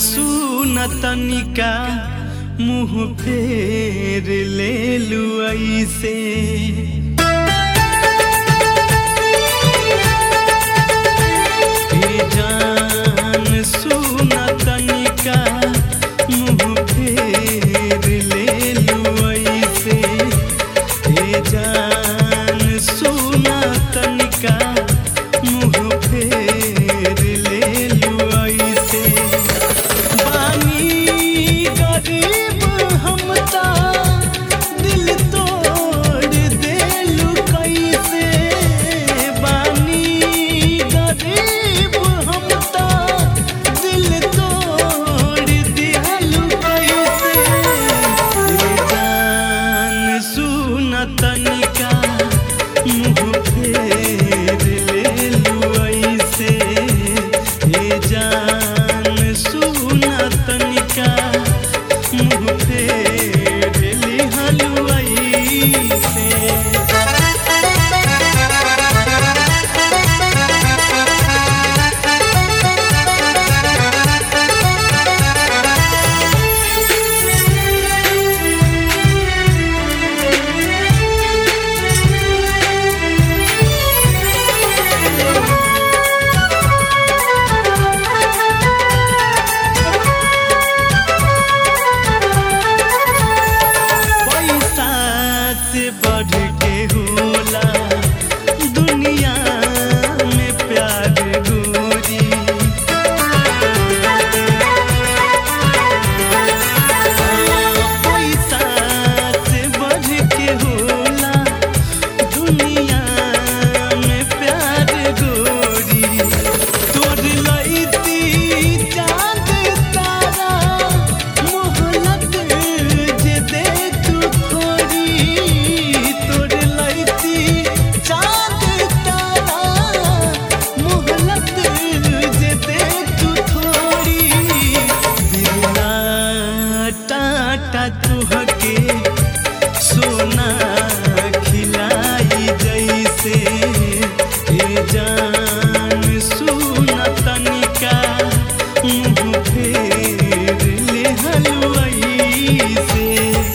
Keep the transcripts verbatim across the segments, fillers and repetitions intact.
सुन तनिका मुँह फेर ले लू ऐसे जान सुन तनिका मुँह फेर ले लू ऐसे जान सुन तनिका मुँह फेर ले लू ऐसे बानी गरीब हम ता दिल तोड़ देलू कैसे बानी गरीब हम ता दिल तोड़ दियालू कैसे जान सुन तनिका मुँह फेर ले लू ऐसे जान सुन तनिका मुँह फेर लिहलू ऐसे से बढ़ के होला दुनिया में प्यार गोरी पैसा से बढ़ के होला दुनिया में प्यार गोरी तोर लईती चांद तारा मोहलत जे दे तू थोड़ी तोर लईती चांद तारा मोहलत जे दे तू थोड़ी दिला टाटा तुहके सोना खिलाई जैसे ए जान सुन तनिका मुँह फेर लिहलू ऐसे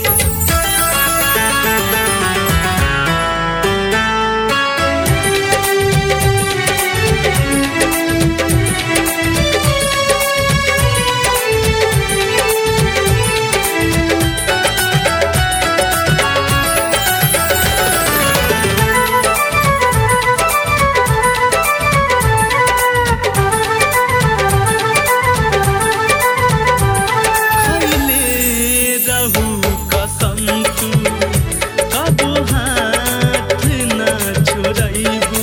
खइले रहू कसम तू कबो हाथ न छोड़ैबू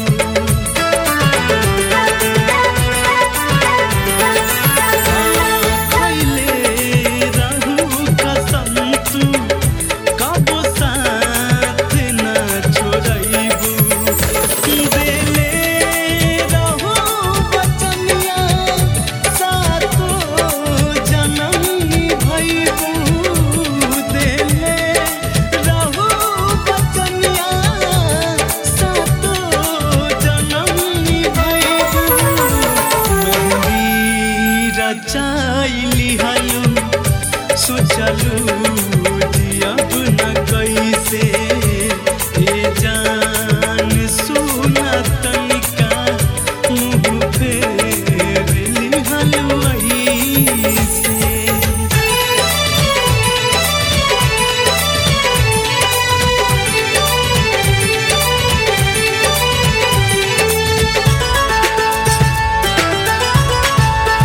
खइले रहू कसम तू कबो साथ न छोड़ैबू देले रहू बचनिया सातो जनम निभैबू देले रहू बचनिया सातो जनम निभैबू मेहंदी रचाई लिहलू सोचलू जियब न कैसे ए जान सुन तनिका मुँह फेर लिहलू ऐसे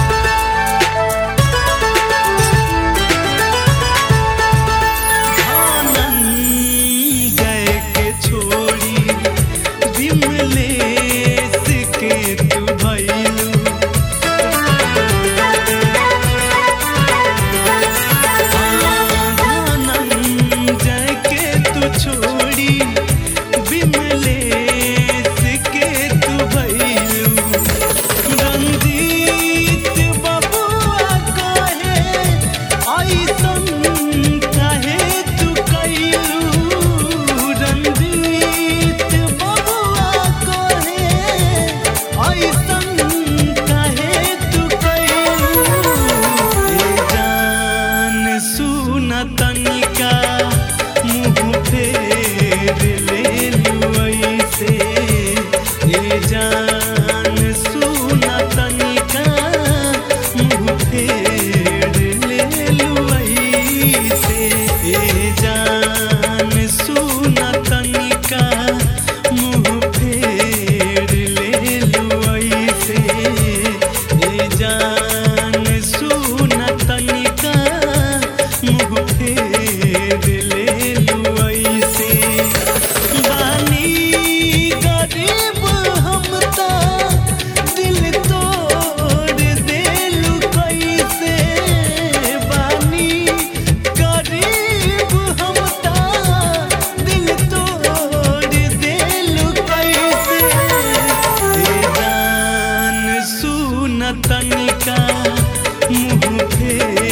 हाँ फेर लेलू ऐसे बानी गरीब हम ता दिल तोड़ देलू कैसे बानी गरीब हम ता दिल तोड़ देलू कैसे ए जान सुन तनिका मुँह फेर